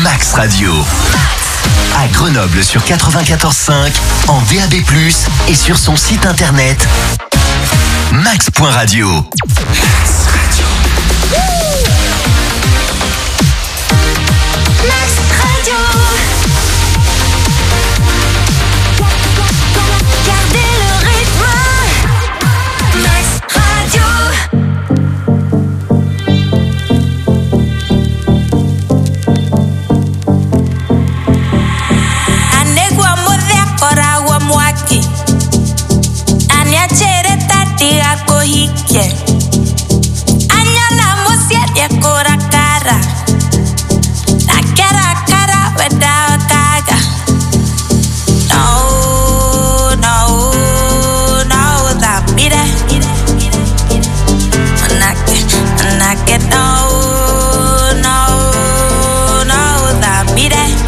Max Radio. À Grenoble sur 94.5, en DAB+, et sur son site internet max.radio. Max Radio. Max Radio. Gardez le rythme. Max Radio. Anyala musia dia kora cara, la cara cara without kaga. No, no, no, that beat it. Manake, no, no, no, that beat it.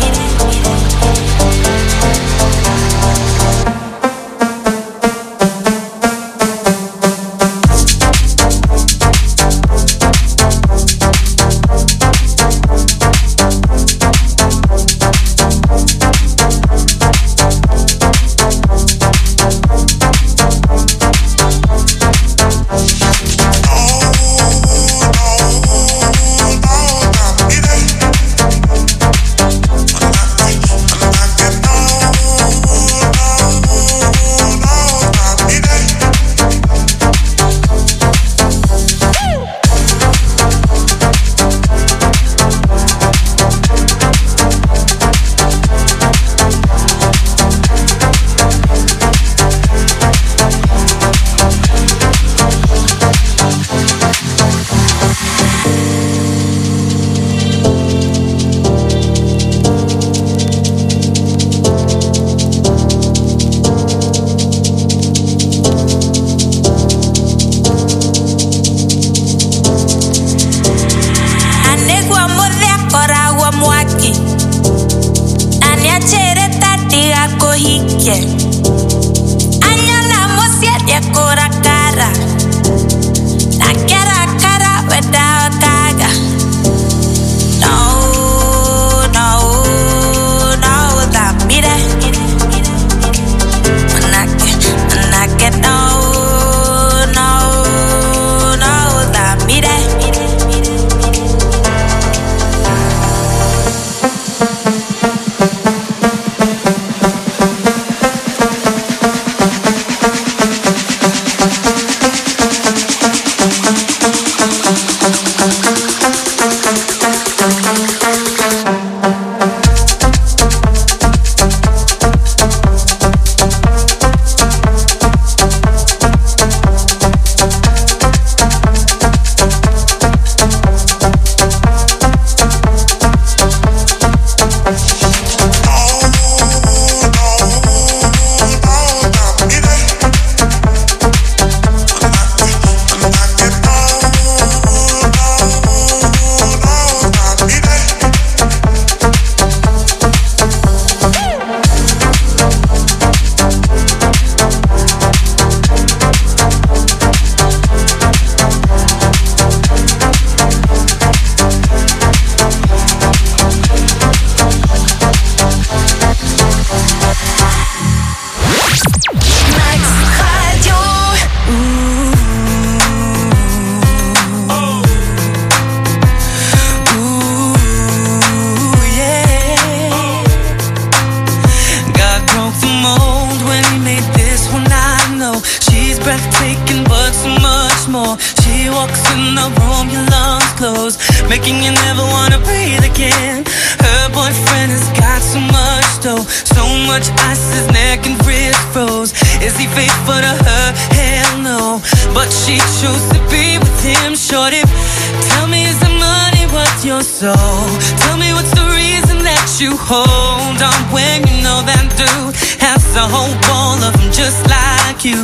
Hold on when you know that dude has a whole wall of them just like you.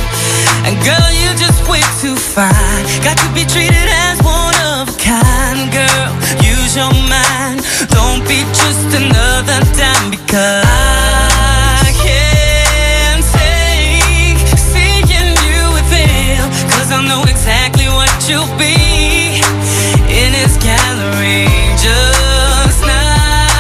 And girl, you're just way too fine. Got to be treated as one of a kind. Girl, use your mind. Don't be just another dime, because I can't take seeing you with him, 'cause I know exactly what you'll be in his gallery. Just not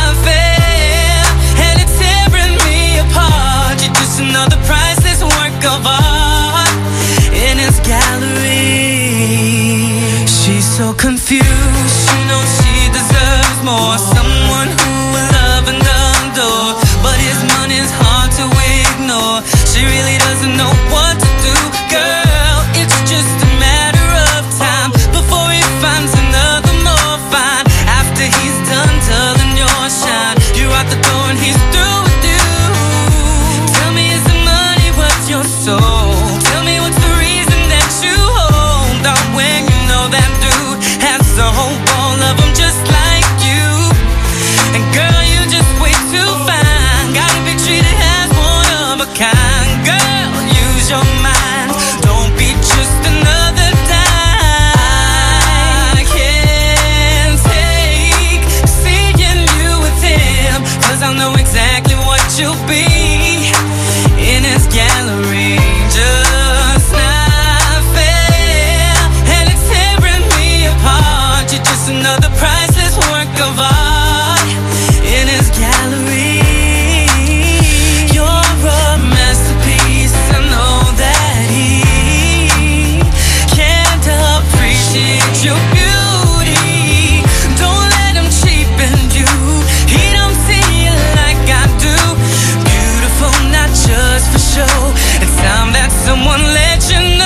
you'll be in his gallery. Just not fair, and it's tearing me apart. You're just another priceless work of art in his gallery. You're a masterpiece, I know that he can't appreciate your beauty. Don't let him cheapen you, he don't see it like I do. Beautiful, not just for show, it's time that someone let you know.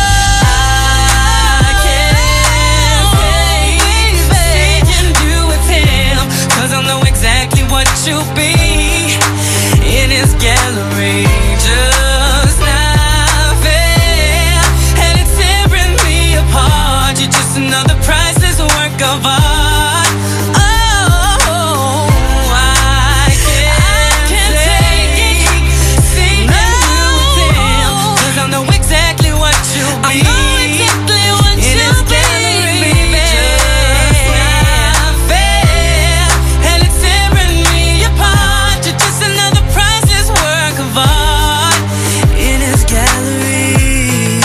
I can't say you do with him, 'cause I know exactly what you'll be in his gallery. Just not fair, and it's tearing me apart. You're just another priceless work of art. Oh, I can't take it, see you with him, 'cause I know exactly what you'll be. I know exactly what you'll be. Just not fair, and it's tearing me apart. You're just another priceless work of art in his gallery.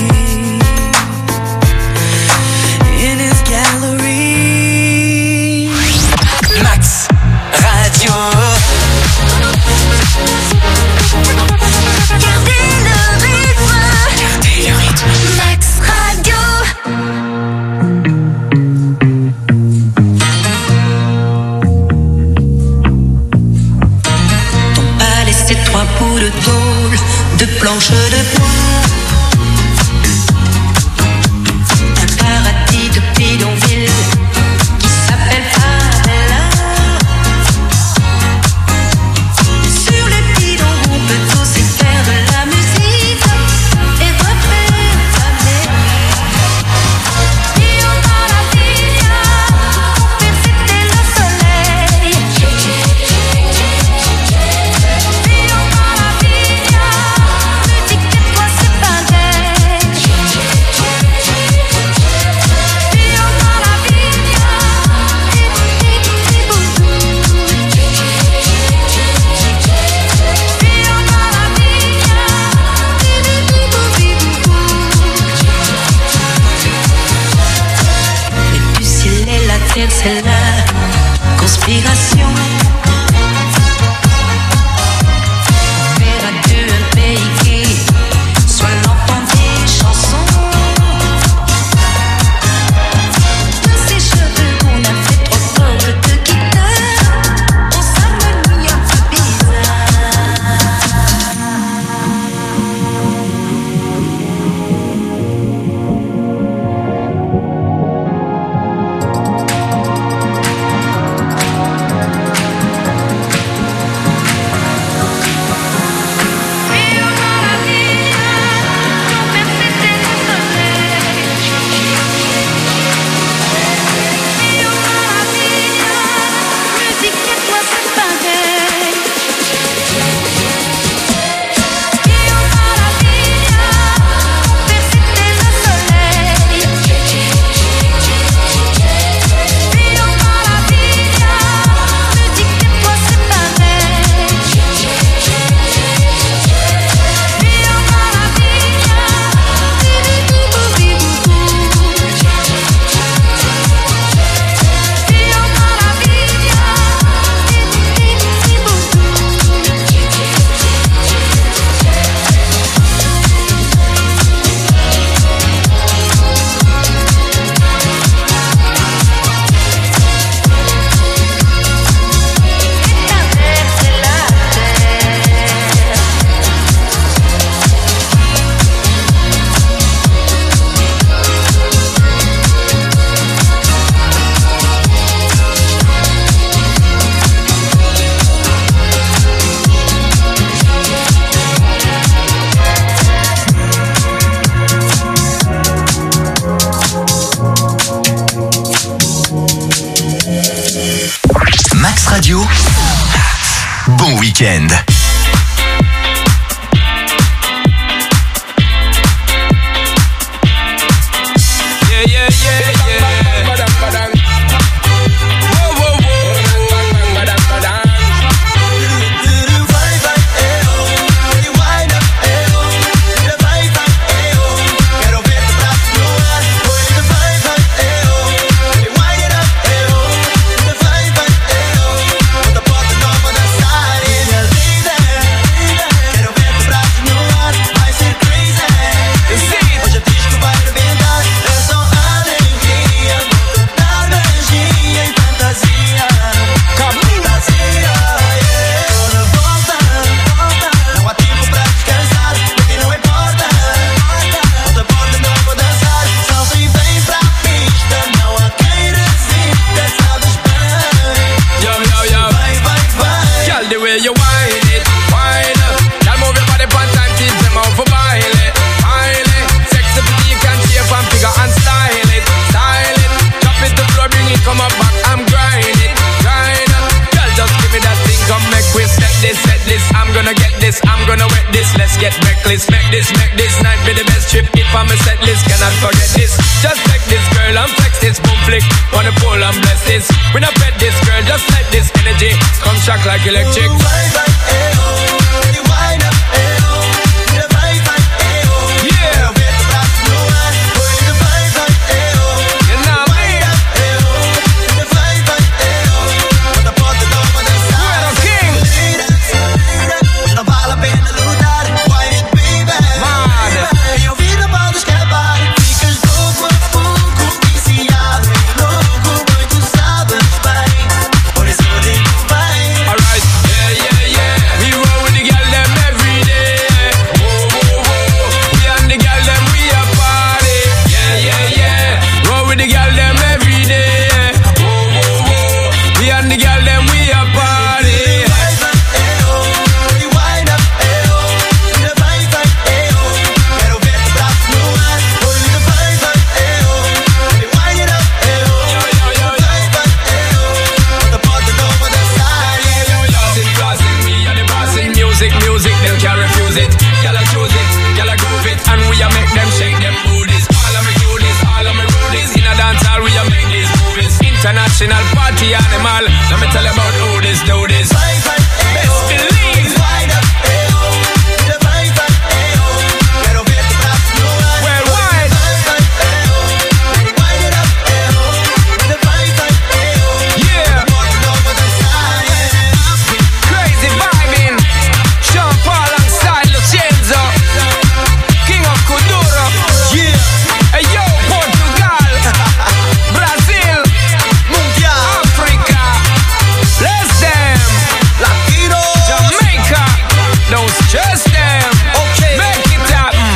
In his gallery. Max Radio. Gardez le rythme. Max Radio. Ton palais, c'est 3 bouts de tôle, de planches de bois. Un paradis de bidonville qui s'appelle Favela. Sur les bidons, on peut aussi faire de la musique et refaire la Io maravilla, per c'était le soleil. Io maravilla, musique et toi c'est pareil. Io maravilla, di-di-di-di-bou. Io maravilla, di-di-di-bou-di-bou. Et du ciel et la terre, c'est la conspiration. Faire à deux un pays qui soit l'enfant des chansons. De ces cheveux qu'on a fait trop fort de guitare, on s'harmonie un peu bizarre. Io maravilla, per c'était le soleil. Io maravilla, musique et toi c'est pareil. Io maravilla, per c'était le soleil. Io maravilla, musique et toi c'est pareil. Io maravilla, di-di-di-bou-di-bou. Io maravilla, di-di-di-di-bou. Traverser la terre. Max Radio. Bon week-end. Yeah, yeah, yeah, yeah. Whoa, whoa, whoa. the way you whine it, whine. Girl, move your body pon time, teach them how to bile it, bile it. Sexy pretty, you can shape and figure and style it, style it. Drop it to floor, bring it, come up back, I'm grind it, grind. Girl, just give me that thing, come make we set this. I'm gonna get this, I'm gonna wet this. Let's get reckless, make this night be the best trip. If I'm a set list, cannot forget this. Just take this girl and flex this, boom flick. Wanna pull and bless this. We not pet this girl, just let this energy come shock like electric. International party animal. Let me tell you about who this do this. Best believe. Worldwide. Yeah. Crazy vibing. Sean Paul alongside Lucenzo, King of Kuduro. Yeah. Hey yo, Portugal, Brazil, Africa, bless them. Latino, Jamaica, don't stress them. Okay, make it happen.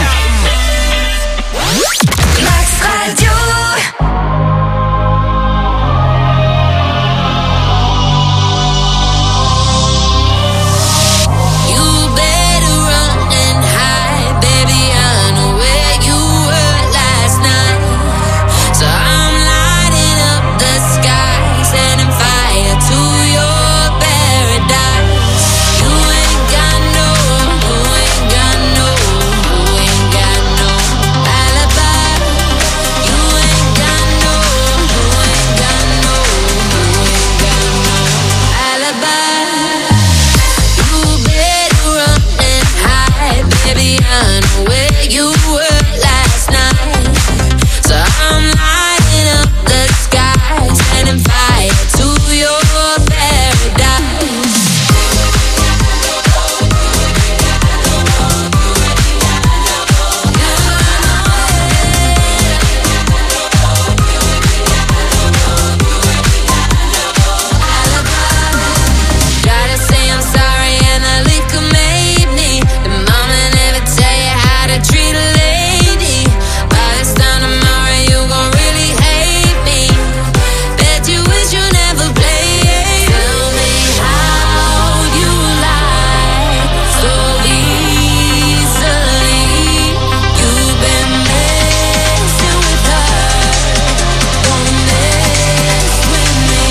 Max Radio. You better run and hide, baby. I know where you were last night. So I'm lighting up the sky, setting fire to your paradise. You ain't got no alibi. You ain't got no alibi. You better run and hide, baby. I know where you were last night. So I'm lighting up the sky, setting fire to your paradise. Gotta say I'm sorry and the liquor made me. And mama never tell you how to treat a lady. By this time tomorrow you gon' really hate me. Bet you wish you never played. Tell me how you lie so easily. You've been messing with her, don't mess with me.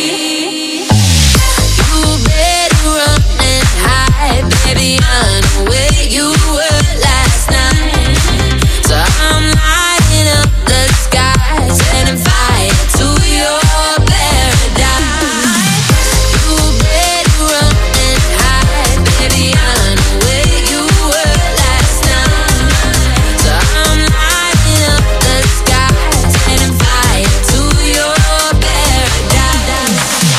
You better run and hide, baby. I know where you were last night. So I'm lighting up the sky, setting fire to your paradise. You better run and hide, baby. I know where you were last night. So I'm lighting up the sky, setting fire to your paradise.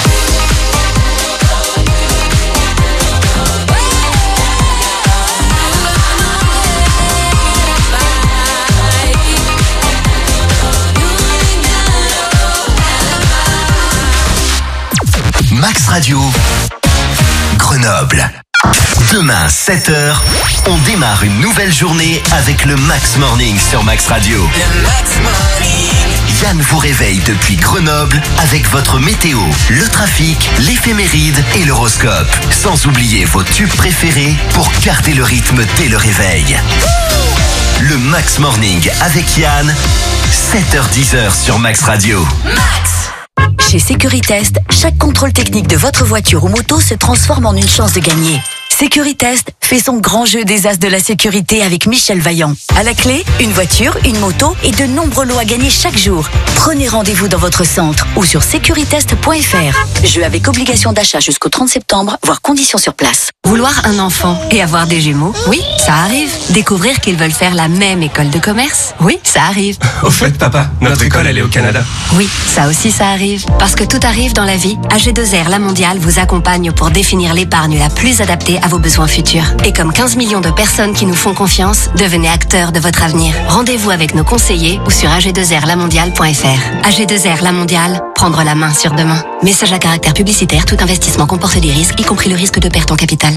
Max Radio, Grenoble. Demain, 7h, on démarre une nouvelle journée avec le Max Morning sur Max Radio. The Max Morning. Yann vous réveille depuis Grenoble avec votre météo, le trafic, l'éphéméride et l'horoscope. Sans oublier vos tubes préférés pour garder le rythme dès le réveil. Le Max Morning avec Yann, 7h-10h sur Max Radio. Chez Sécuritest, chaque contrôle technique de votre voiture ou moto se transforme en une chance de gagner. Sécuritest fait son grand jeu des as de la sécurité avec Michel Vaillant. À la clé, une voiture, une moto et de nombreux lots à gagner chaque jour. Prenez rendez-vous dans votre centre ou sur securitest.fr. Jeu avec obligation d'achat jusqu'au 30 septembre, voire conditions sur place. Vouloir un enfant et avoir des jumeaux, oui, ça arrive. Découvrir qu'ils veulent faire la même école de commerce, oui, ça arrive. Au fait, papa, notre école, elle est au Canada. Oui, ça aussi, ça arrive. Parce que tout arrive dans la vie, AG2R La Mondiale vous accompagne pour définir l'épargne la plus adaptée à vos besoins futurs. Et comme 15 millions de personnes qui nous font confiance, devenez acteurs de votre avenir. Rendez-vous avec nos conseillers ou sur ag2rlamondiale.fr. AG2R La Mondiale, prendre la main sur demain. Message à caractère publicitaire, tout investissement comporte des risques, y compris le risque de perte en capital.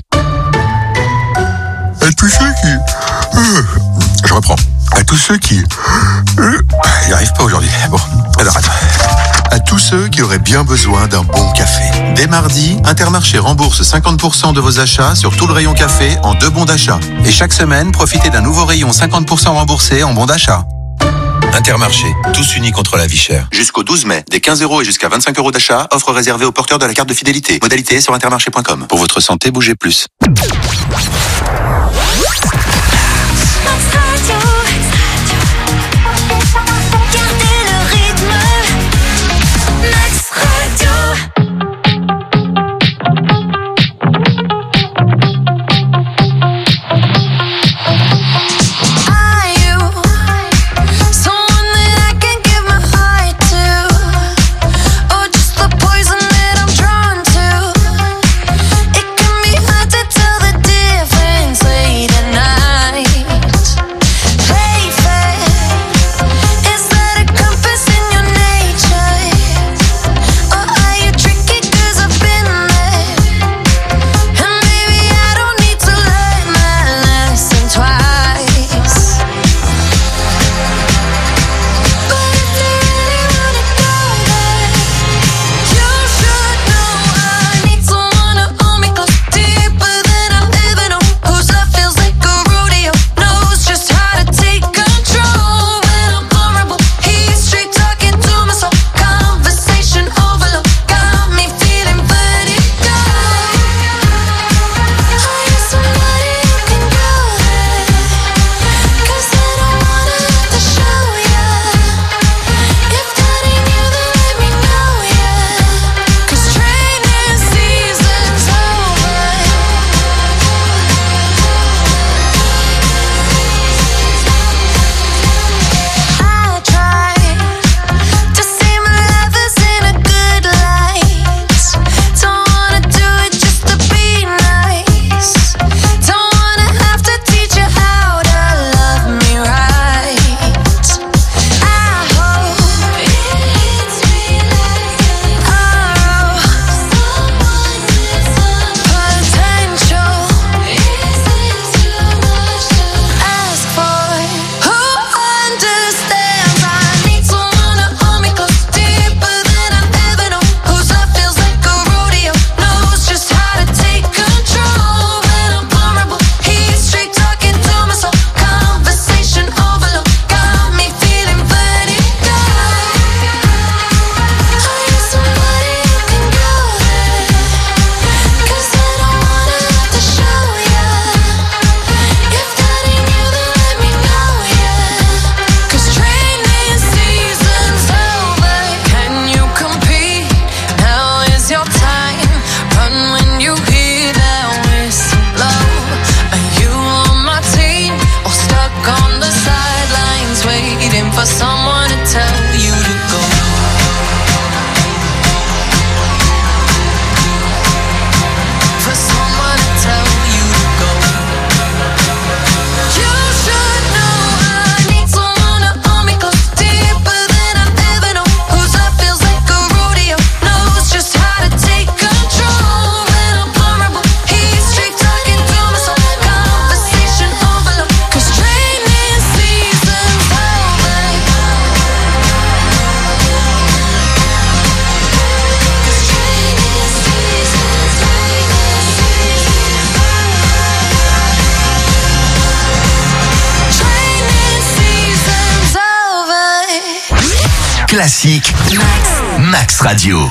À tous ceux qui... Je reprends. À tous ceux qui... J'y arrive pas aujourd'hui. Bon, alors attends. À tous ceux qui auraient bien besoin d'un bon café. Dès mardi, Intermarché rembourse 50% de vos achats sur tout le rayon café en 2 bons d'achat. Et chaque semaine, profitez d'un nouveau rayon 50% remboursé en bons d'achat. Intermarché, tous unis contre la vie chère. Jusqu'au 12 mai, des 15 € et jusqu'à 25 € d'achat, offre réservée aux porteurs de la carte de fidélité. Modalité sur intermarché.com. Pour votre santé, bougez plus. Gardez le rythme. Max Radio. Are you someone that I can give my heart to, or just the poison that I'm drawn to? It can be hard to tell the difference late at night. classique, Max Radio.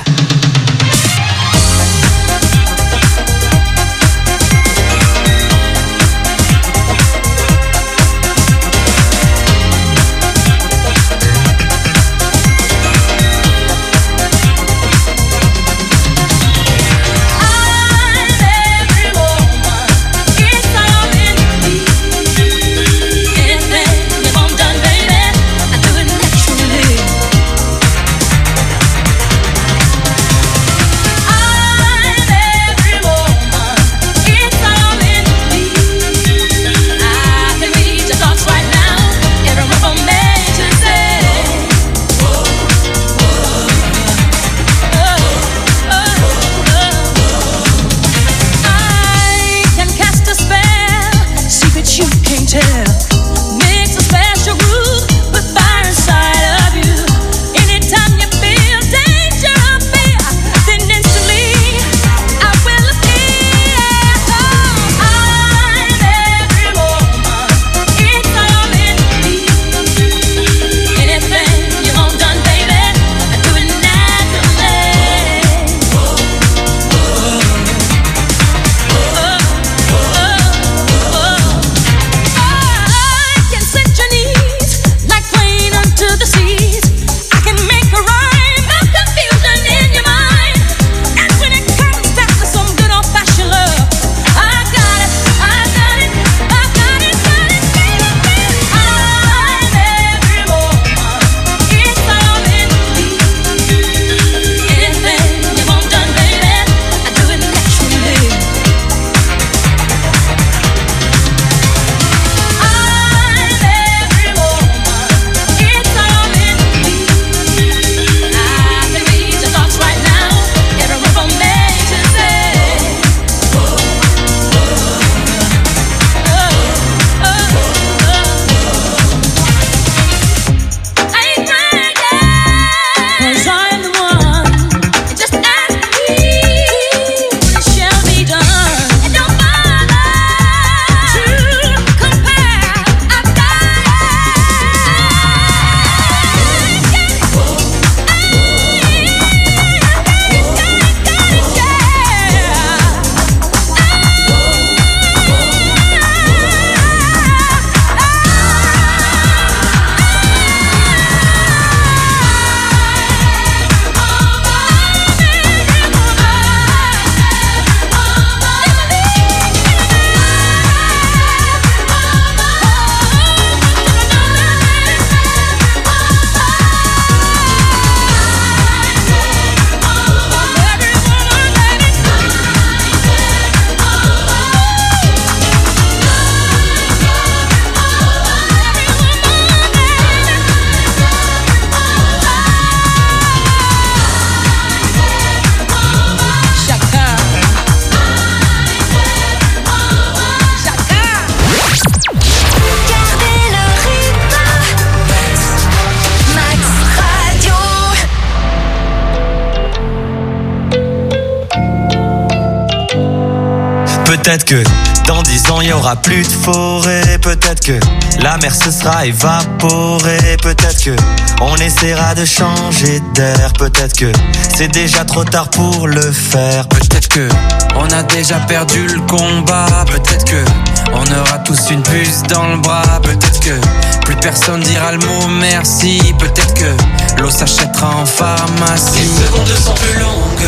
Peut-être que dans 10 ans il y aura plus de forêt. Peut-être que la mer se sera évaporée. Peut-être que on essaiera de changer d'air. Peut-être que c'est déjà trop tard pour le faire. Peut-être que on a déjà perdu le combat. Peut-être que on aura tous une puce dans le bras. Peut-être que plus personne dira le mot merci. Peut-être que l'eau s'achètera en pharmacie. Les secondes sont plus longues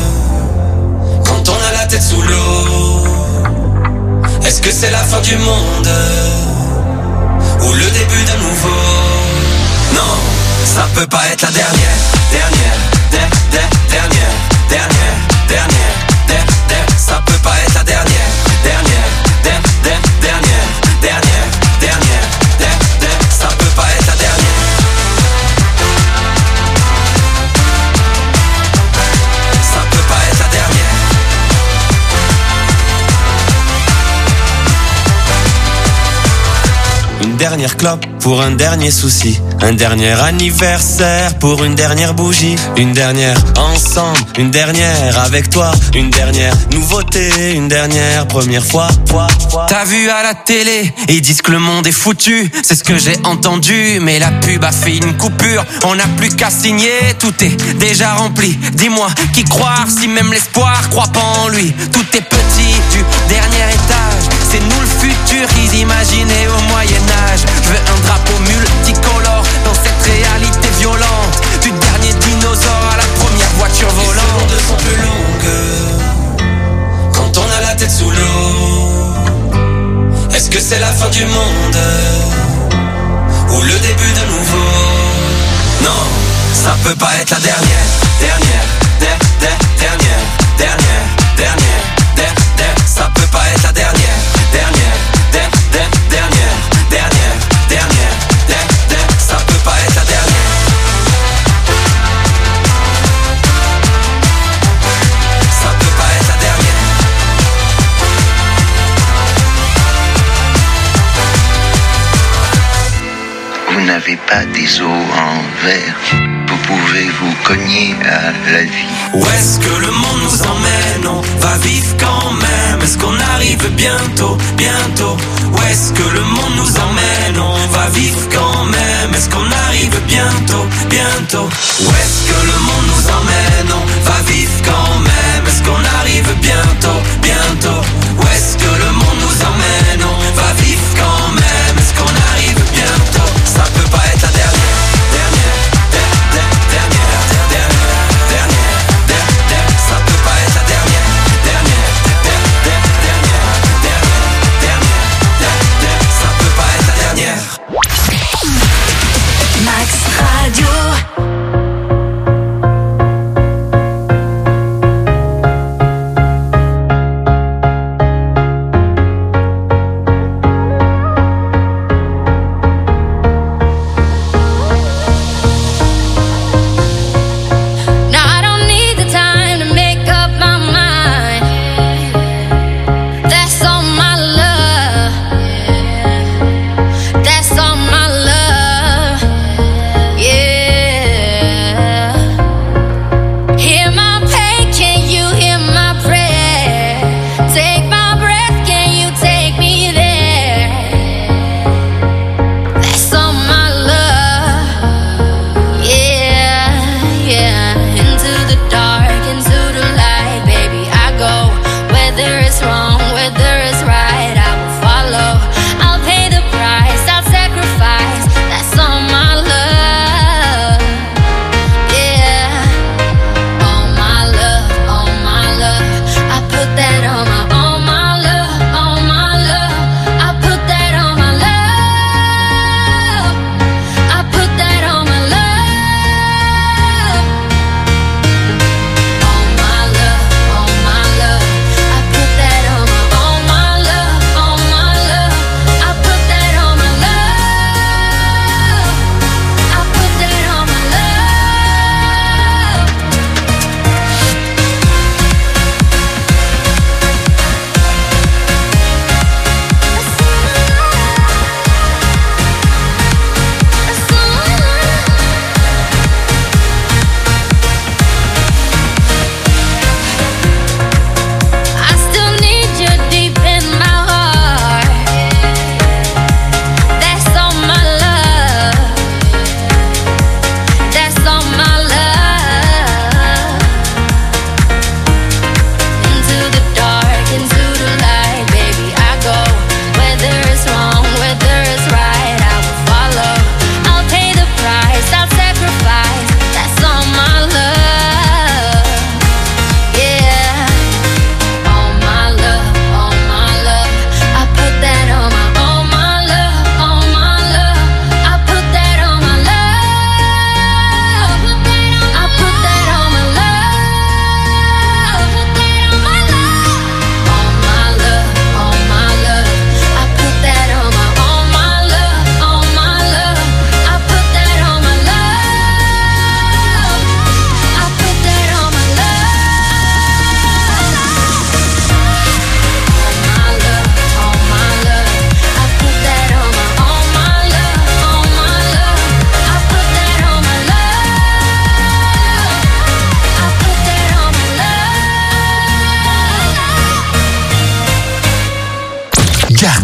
quand on a la tête sous l'eau. Est-ce que c'est la fin du monde ou le début d'un nouveau? Non, ça peut pas être la dernière. Ça peut pas être la dernière. Ça peut pas être la dernière. Ça peut pas être la dernière. Une dernière dernière clope pour un dernier souci, un dernier anniversaire pour une dernière bougie, une dernière ensemble, une dernière avec toi, une dernière nouveauté, une dernière première fois. T'as vu à la télé, ils disent que le monde est foutu, c'est ce que j'ai entendu, mais la pub a fait une coupure, on n'a plus qu'à signer, tout est déjà rempli. Dis-moi qui croire si même l'espoir croit pas en lui. Tout est petit du dernier étage, c'est nous le futur qu'ils imaginaient au Moyen-Âge. Je veux un drapeau multicolore dans cette réalité violente, du dernier dinosaure à la première voiture volante. Les secondes sont plus longues quand on a la tête sous l'eau. Est-ce que c'est la fin du monde ou le début de nouveau? Non, ça peut pas être la dernière, ça peut pas être la dernière, ça peut pas être la dernière. Ça peut pas être la dernière. Vous n'avez pas des os en verre, vous pouvez vous cogner à la vie. Où est-ce que le monde nous emmène? On va vivre quand même. Est-ce qu'on arrive bientôt? Où est-ce que le monde nous emmène? On va vivre quand même. Est-ce qu'on arrive bientôt? Où est-ce que le monde nous emmène? On va vivre quand même. Est-ce qu'on arrive bientôt? Où est-ce que le monde nous emmène? On va vivre quand même. Est-ce qu'on arrive bientôt? Ça peut pas être la dernière. Ça peut pas être la dernière. Ça peut pas être la dernière. Max Radio.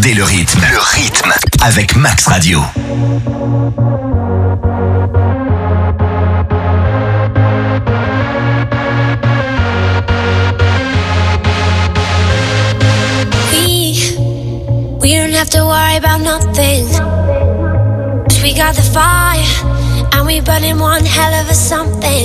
Gardez le rythme. Le rythme avec Max Radio. We don't have to worry about nothing. 'Cause we got the fire and we burning one hell of a something.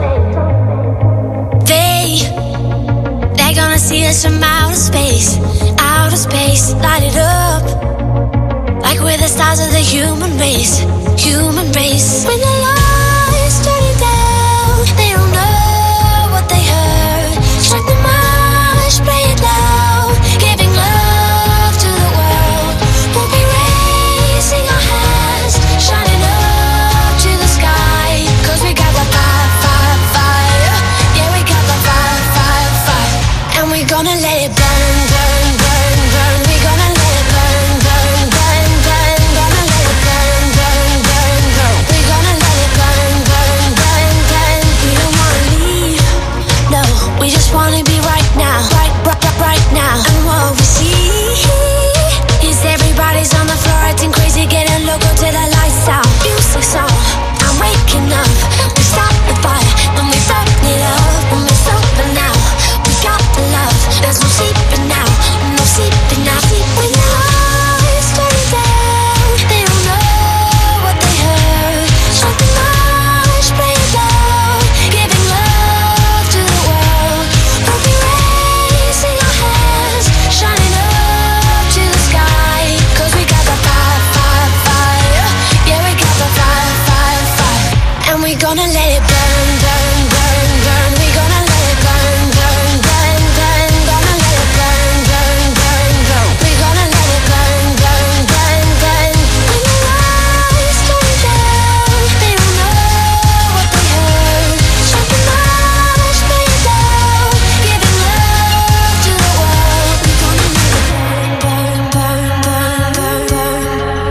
They're gonna see us from outer space, light it up like we're the stars of the human race. When the lights turning down, they don't know what they heard. Strike the march, play it loud, giving love to the world. We'll be raising our hands, shining up to the sky. 'Cause we got the fire, fire, fire. Yeah, we got the fire, fire, fire. And we're gonna let it burn, burn, burn, burn. We're gonna let it burn, burn, burn, burn. Gonna let it burn, burn, burn, burn. We're gonna let it burn, burn, burn, burn. We don't wanna leave, no. We just wanna be right now, right now. And what we see is everybody's on the floor acting crazy, getting loco till the lights out. Music's on, I'm waking up. We start the fire, then we burn it up. When it's over now, we got the love. There's no sleeping now, no sleeping now. When the lights turn down, they don't know what they heard. Strike the march, play it loud, giving love to the world. We'll be raising our hands, shining up to the sky. 'Cause we got the fire, fire, fire. Yeah, we got the fire, fire, fire. And we're gonna let it burn, burn, burn, burn. We're gonna let it burn, burn, burn, burn. Gonna let it burn, burn, burn, burn. We're gonna let it burn, burn, burn, burn. When the lights turn down, they don't know what they heard. Strike the march, play it loud, giving love to the world. We're gonna let it burn, burn, burn, burn, burn,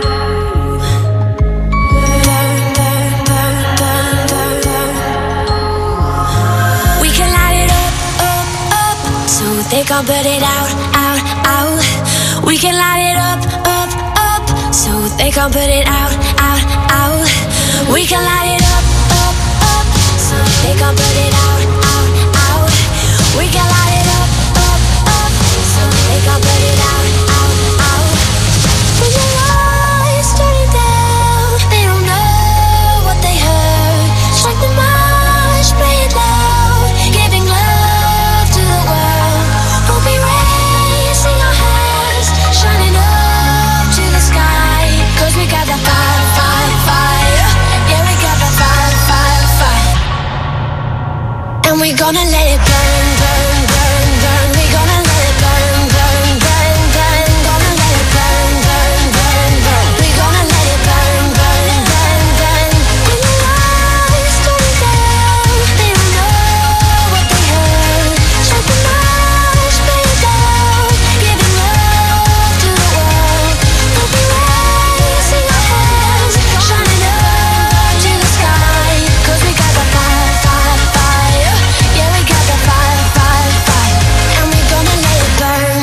burn. We can light it up, up, up, so they can't put it out, out, out. We can light it up, up, up, so they can't put it out, out, out. We can light it up, up, up, so they can't put it out, out, out. We can light it up, up, up, so they can't put it out, out, out. When the lights turn down, they don't know what they heard. Strike the march, play it loud, giving love to the world. We'll be raising our hands, shining up to the sky. 'Cause we got the fire, fire, fire. Yeah, we got the fire, fire, fire. And we're gonna let it burn, burn, burn, burn. We're gonna let it burn, burn, burn, burn. Gonna let it burn, burn, burn, burn. We're gonna let it burn, burn, burn, burn. When the lights turn down, they don't know what they heard. Strike the march, play it loud, giving love to the world. We'll be raising our hands, shining up to the sky. 'Cause we got the fire, fire, fire. Yeah, we got the fire, fire, fire. And we're gonna let it burn.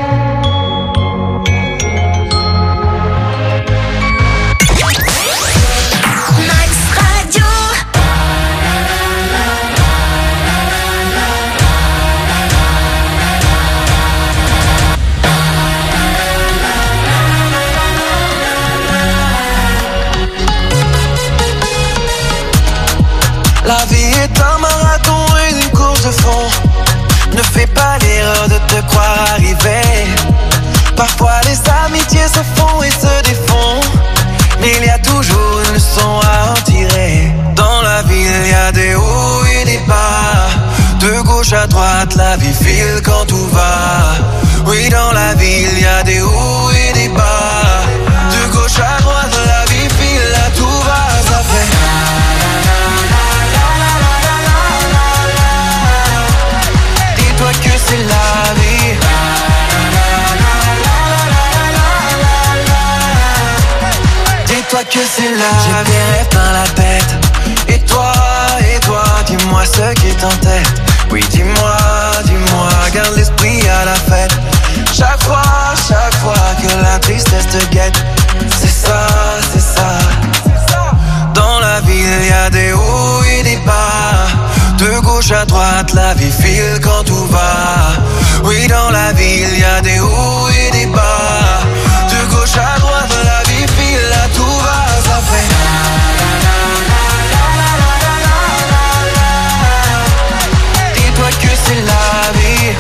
Max Radio. La vie est un marathon et une course de fond. Ne fais pas l'erreur de te croire arrivé. Parfois les amitiés se font et se défont, mais il y a toujours une leçon à en tirer. Dans la vie il y a des hauts et des bas. De gauche à droite la vie file quand tout va. Oui, dans la vie il y a des hauts et des bas. De gauche à droite la vie file, là tout va, ça fait. Dis-toi que c'est la vie. Dis-toi que c'est la vie. J'ai des rêves dans la tête. Et toi, dis-moi ce qui est en tête. Oui, dis-moi, garde l'esprit à la fête. Chaque fois que la te guette. C'est ça, c'est ça. Dans la ville, y a des hauts et des bas. De gauche à droite, la vie file quand tout va. Oui, dans la ville, y a des hauts et des bas. De gauche à droite, la vie file, là tout va. Ça fait dis-toi que c'est la vie.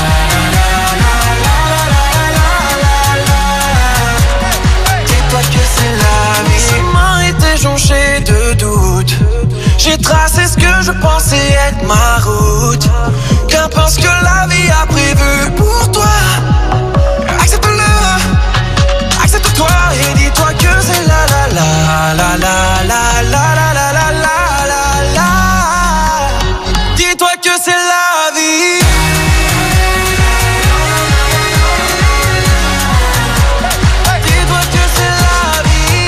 Dis-toi que c'est la vie. Ce chemin était jonché de doutes. J'ai tracé ce que je pensais être ma route. Qu'importe ce que la vie a prévu pour toi. Accepte-le, accepte-toi et dis-toi que c'est la la la la la la la la la la la. Dis-toi que c'est la vie. Dis-toi que c'est la vie.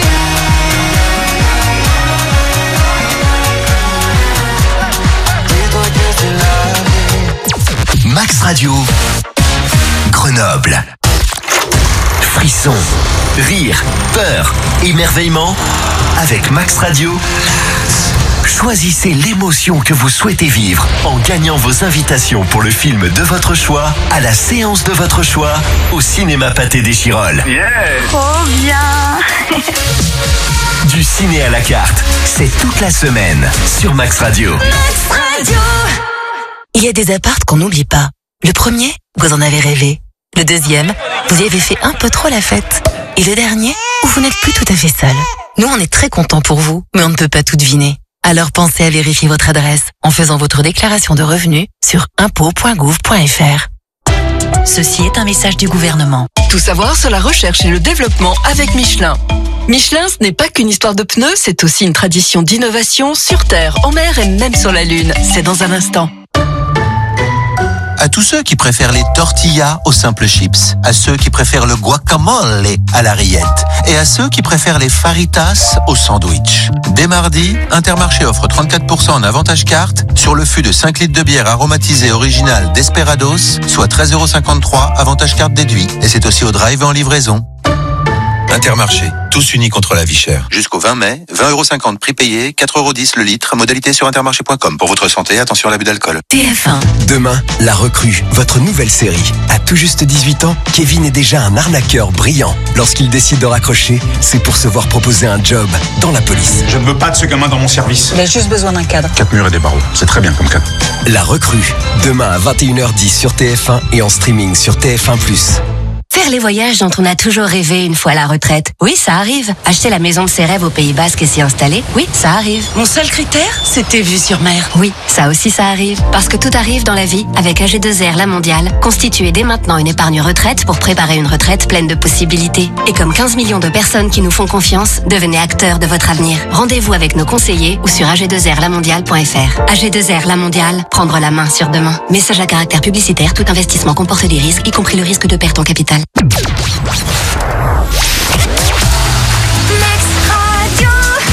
Dis-toi que c'est la vie. Max Radio, Grenoble. Frisson, rire, peur, émerveillement. Avec Max Radio, choisissez l'émotion que vous souhaitez vivre en gagnant vos invitations pour le film de votre choix, à la séance de votre choix, au cinéma Pâté des Chirolles. Trop bien. Du ciné à la carte, c'est toute la semaine sur Max Radio. Max Radio. Il y a des appartes qu'on n'oublie pas. Le premier, vous en avez rêvé. Le deuxième, vous y avez fait un peu trop la fête. Et le dernier, où vous n'êtes plus tout à fait seul. Nous, on est très contents pour vous, mais on ne peut pas tout deviner. Alors pensez à vérifier votre adresse en faisant votre déclaration de revenus sur impôts.gouv.fr. Ceci est un message du gouvernement. Tout savoir sur la recherche et le développement avec Michelin. Michelin, ce n'est pas qu'une histoire de pneus, c'est aussi une tradition d'innovation sur Terre, en mer et même sur la Lune. C'est dans un instant. À tous ceux qui préfèrent les tortillas aux simples chips, à ceux qui préfèrent le guacamole à la rillette et à ceux qui préfèrent les faritas au sandwich. Dès mardi, Intermarché offre 34% en avantage carte sur le fût de 5 litres de bière aromatisée originale Desperados, soit 13,53 € avantage carte déduit. Et c'est aussi au drive et en livraison. Intermarché, tous unis contre la vie chère. Jusqu'au 20 mai, 20,50 € prix payé, 4,10 € le litre, modalité sur intermarché.com. Pour votre santé, attention à l'abus d'alcool. TF1. Demain, La Recrue, votre nouvelle série. À tout juste 18 ans, Kevin est déjà un arnaqueur brillant. Lorsqu'il décide de raccrocher, c'est pour se voir proposer un job dans la police. Je ne veux pas de ce gamin dans mon service. Il a juste besoin d'un cadre. 4 murs et des barreaux, c'est très bien comme cadre. La Recrue, demain à 21h10 sur TF1 et en streaming sur TF1+. Faire les voyages dont on a toujours rêvé une fois à la retraite. Oui, ça arrive. Acheter la maison de ses rêves au Pays Basque et s'y installer. Oui, ça arrive. Mon seul critère, c'était vue sur mer. Oui, ça aussi ça arrive. Parce que tout arrive dans la vie avec AG2R La Mondiale. Constituez dès maintenant une épargne retraite pour préparer une retraite pleine de possibilités. Et comme 15 millions de personnes qui nous font confiance, devenez acteurs de votre avenir. Rendez-vous avec nos conseillers ou sur ag2rlamondiale.fr. AG2R La Mondiale, prendre la main sur demain. Message à caractère publicitaire, tout investissement comporte des risques, y compris le risque de perte en capital. Max Radio.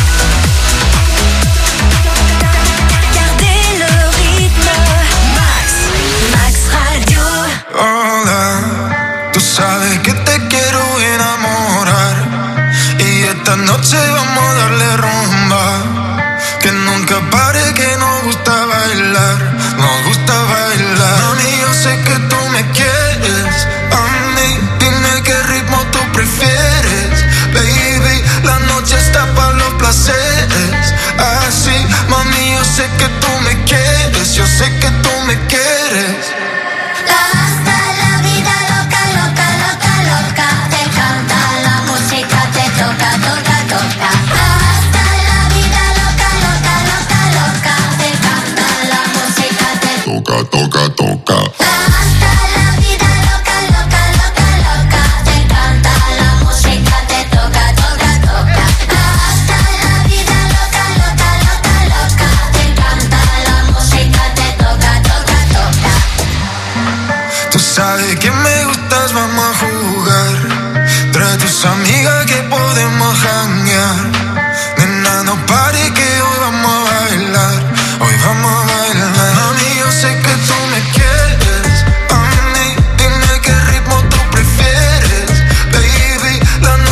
Gardez le rythme. Max Radio. Hola, tú sabes que te quiero enamorar y esta noche vamos a darle rumba, que nunca pare, que nos gusta bailar, nos gusta bailar. Mami, yo sé que tú me quieres, a mí, dime qué ritmo tú prefieres, baby, la noche está para los placeres, así, mami, yo sé que tú me quieres, yo sé que tú me quieres. Hasta la vida loca, loca, loca, loca. Te canta la música, te toca, toca, toca. Hasta la vida loca, loca, loca, loca. Te canta la música, te toca, toca, toca. Hasta la vida loca, loca, loca, loca. Te canta la música, te toca, toca, toca. Hasta la vida loca, loca, loca, loca. Te canta la música, te toca, toca, toca. Tú sabes que me gustas, vamos a jugar. Trae tus amigas que podemos janguear. Nena, no pare que hoy vamos a bailar. Hoy vamos a bailar. Mami, yo sé que tú me quieres. A mí, dime qué ritmo tú prefieres. Baby, la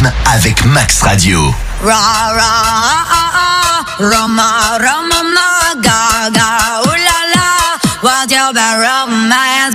rythme avec Max Radio. Ra ra Roma Roma ma ga ga ooh la la, what's your bad romance?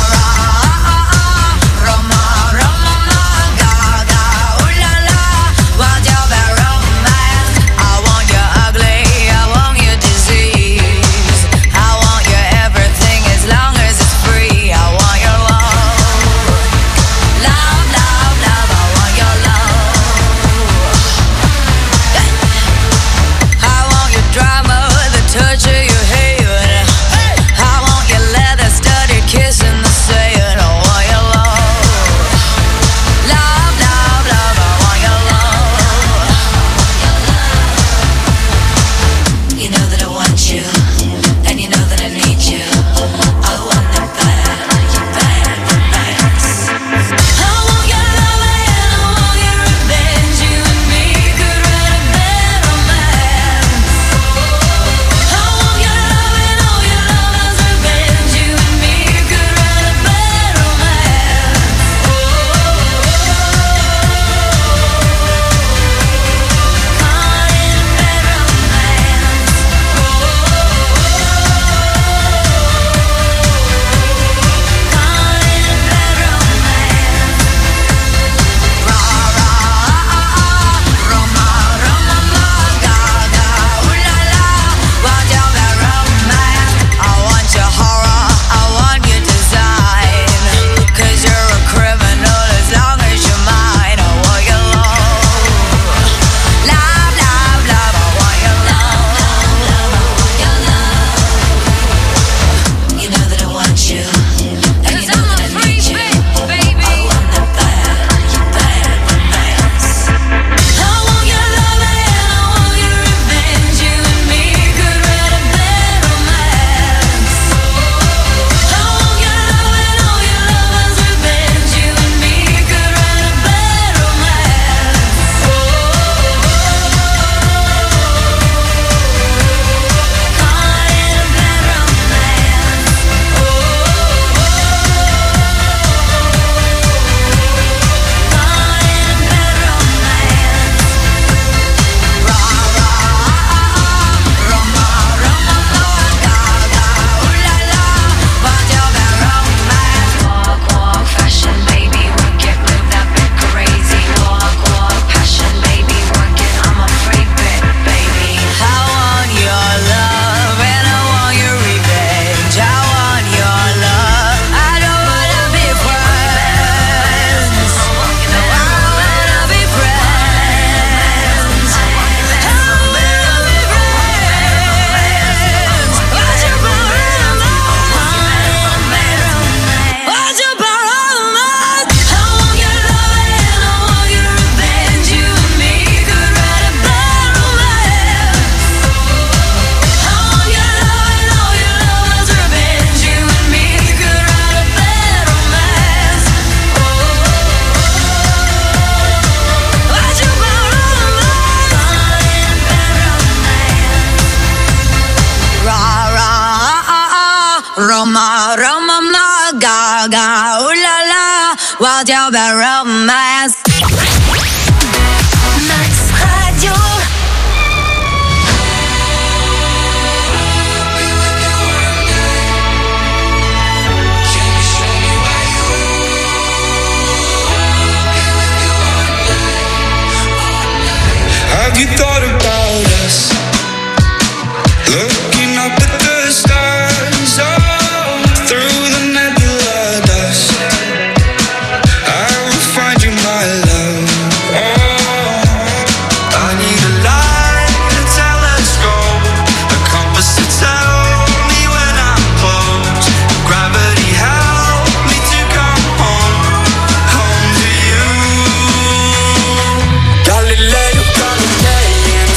Touch of your hair, I want your leather studded kiss in the sand. I want your love, love, love, love. I want your love. You know that I want you, and you know that I need you. I want the bad, bad romance. I want your love and I want your revenge. You and me could write a bad romance. Roma, Roma, ma, ga, ga, ooh la la, what's your bad romance? Max Radio. Have you thought about us? Looking up at the stars, oh, through the nebula dust, I will find you, my love. Oh, I need a light, a telescope, a compass to tell me when I'm close. Gravity help me to come home, home to you. Galileo Galilei.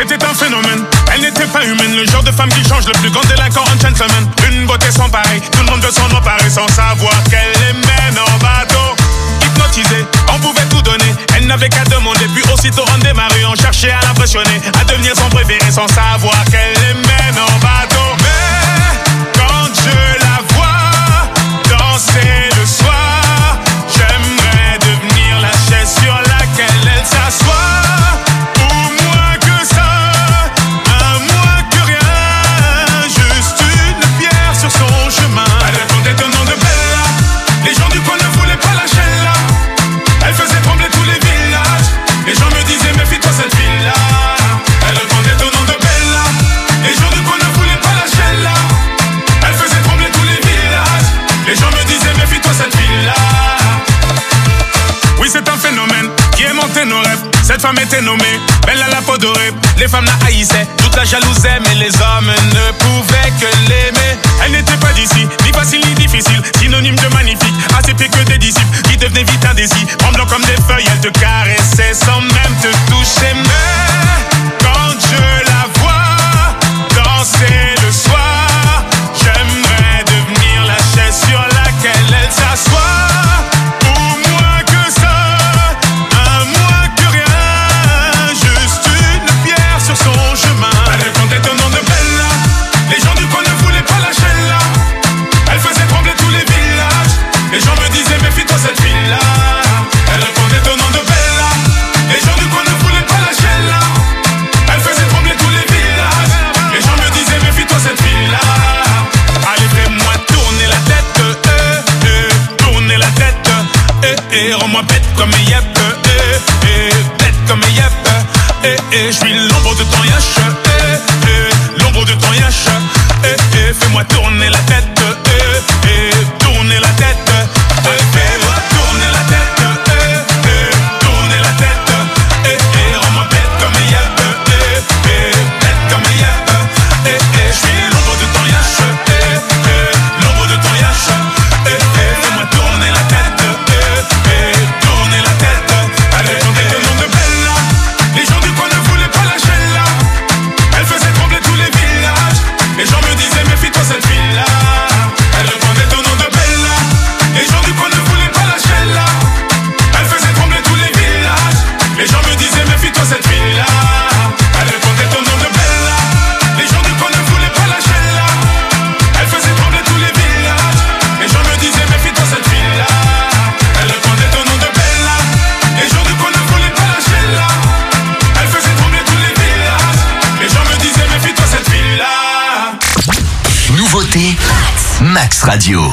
C'était un phénomène, elle n'était pas humaine. Le genre de femme qui change, le plus grand délinquant, un gentleman. Une beauté sans pareil, tout le monde veut s'en emparer sans savoir qu'elle les mène en bateau. Hypnotisée, on pouvait tout donner. Elle n'avait qu'à demander, puis aussitôt on démarrait. On cherchait à l'impressionner, à devenir son préféré sans savoir qu'elle les mène en bateau. Mais quand je la vois danser le soir, j'aimerais devenir la chaise sur laquelle elle s'assoit. Cette femme était nommée belle à la peau dorée. Les femmes la haïssaient, toute la jalousaient, mais les hommes ne pouvaient que l'aimer. Elle n'était pas d'ici, ni facile ni difficile, synonyme de magnifique, à ses pieds que des disciples qui devenaient vite indécis. Tremblant comme des feuilles, elle te caressait sans même te toucher. Mais quand je la vois danser le soir, j'aimerais devenir la chaise sur laquelle elle s'assoit. Rends-moi bête comme Yep, bête comme Yep, je suis l'ombre de ton yash, l'ombre de ton yash, fais-moi tourner la tête, tourner la tête, fais-moi tourner la tête, tourner la tête, rends-moi bête comme Yep, bête comme Yep, je suis l'ombre de ton yash, l'ombre de ton yash, fais-moi tourner la tête. Max Radio.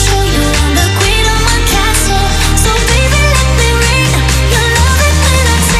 So baby, let me read your love.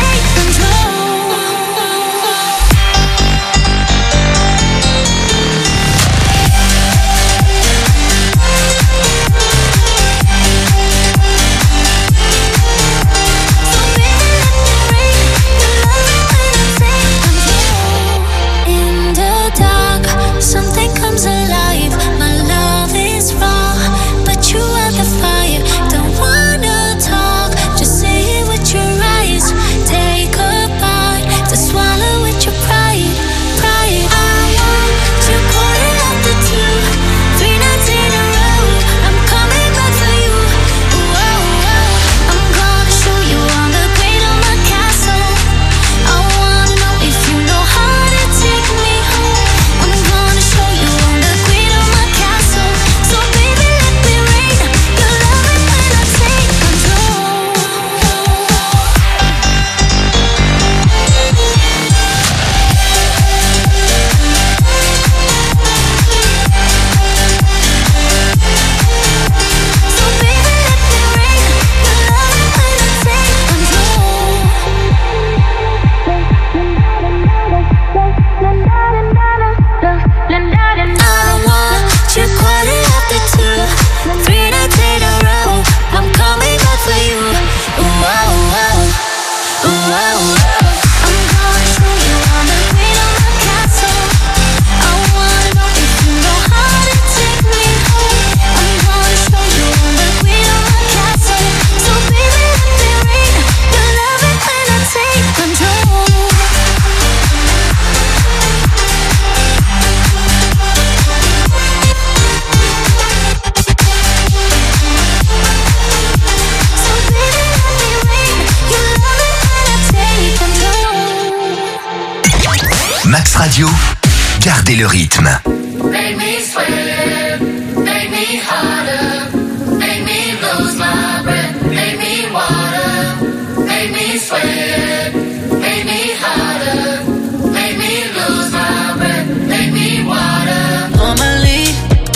Radio, gardez le rythme. Make me sweat, make me harder, make me lose my breath, make me water, make me sweat, make me harder, make me lose my breath, make me water. Normally,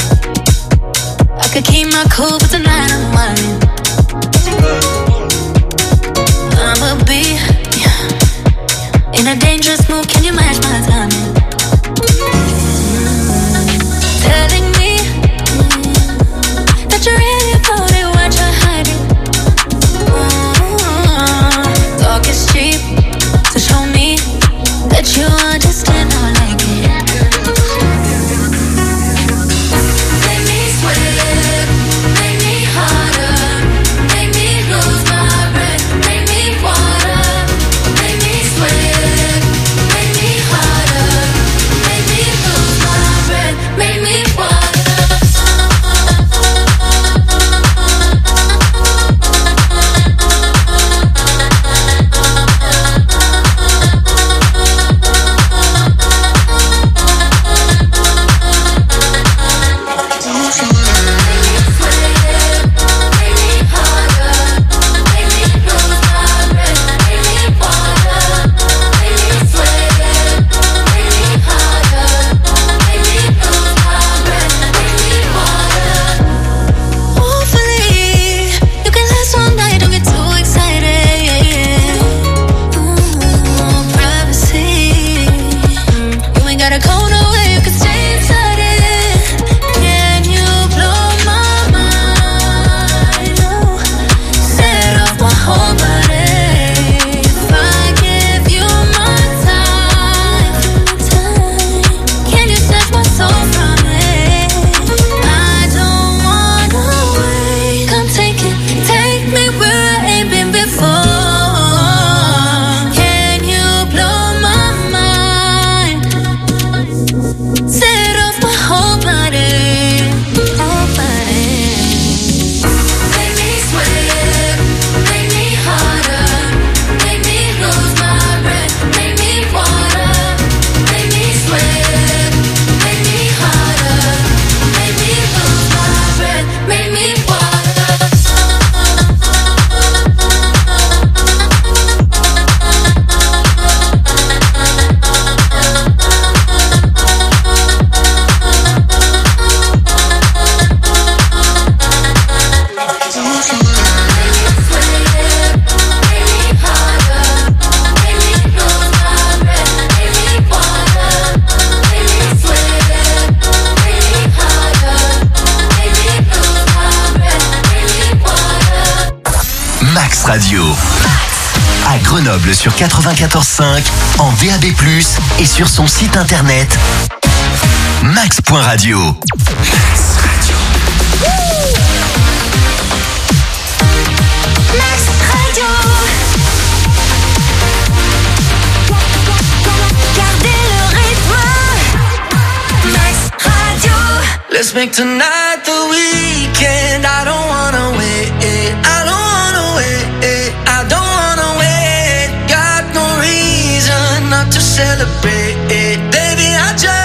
I could keep my cool, but tonight I'm wildin'. I'ma be in a dangerous mood. Can you match my timing? Telling me that you're really about it, what you're hiding. Talk is cheap, so show me that you understand how I like it. Make me sweat, make me harder, make me lose my breath, make me water, make me sweat, make me harder, make me lose my breath, make me water. Hopefully, you can last all night, don't get too excited. Privacy, you ain't gotta go nowhere, you can stay inside it. Can you blow my mind? Set off my whole body. If I give you my time, can you touch my soul from it? I don't wanna wait. Come take me where I ain't been before. Can you blow my mind? Set off my whole body, whole body. Make me sweat, make me harder, make me lose my breath, make me water, make me sweat, make me harder, make me lose my breath, make me water. Max Radio. À Grenoble sur 94.5, en DAB+, et sur son site internet max.radio. Max Radio. Gardez le rythme. Max Radio. Let's make tonight the weekend. I don't wanna wait. I don't wanna wait. I don't wanna wait. Got no reason not to celebrate. Baby, I just